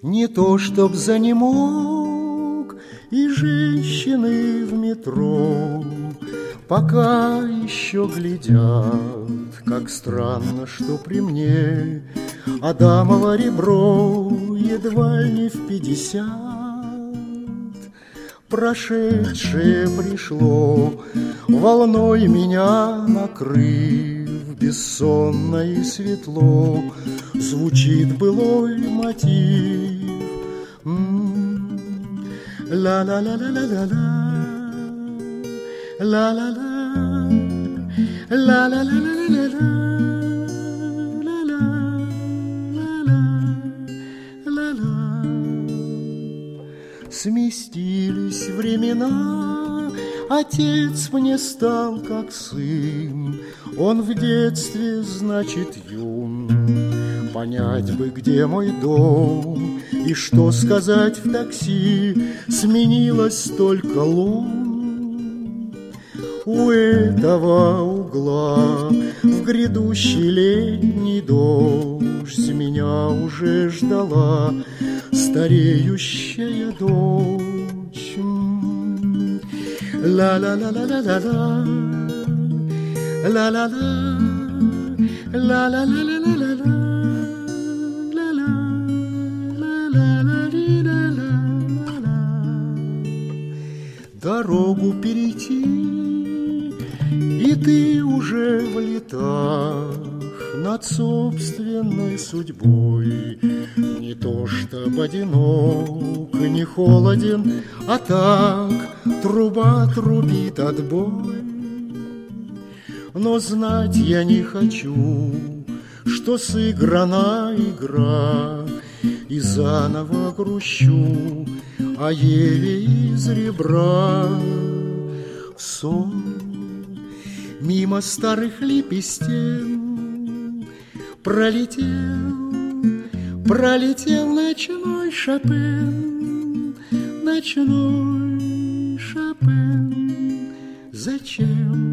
Не то чтоб занемог и женщины в метро пока еще глядят, как странно, что при мне Адамово ребро едва не в 50. Прошедшее пришло, волной меня накрыв, бессонно и светло звучит былой мотив. Ла-ла-ла-ла-ла-ла-ла, ла-ла-ла, ла-ла-ла-ла-ла-ла, ла-ла-ла-ла-ла. Сместились времена, отец мне стал как сын, он в детстве, значит, юн. Понять бы, где мой дом, и что сказать в такси, сменилось столько лун. У этого угла в грядущий летний дождь меня уже ждала стареющая дочь. Ла-ла-ла-ла-ла-ла, ла-ла-ла, ла-ла-ла-ла-ла-ла. Дорогу перейти, и ты уже в летах над собственной судьбой. Не то чтоб одинок, не холоден, а так труба трубит отбой. Но знать я не хочу, что сыграна игра, и заново грущу о Еве из ребра. В сон мимо старых лип и стен пролетел ночной Шопен, ночной Шопен. Зачем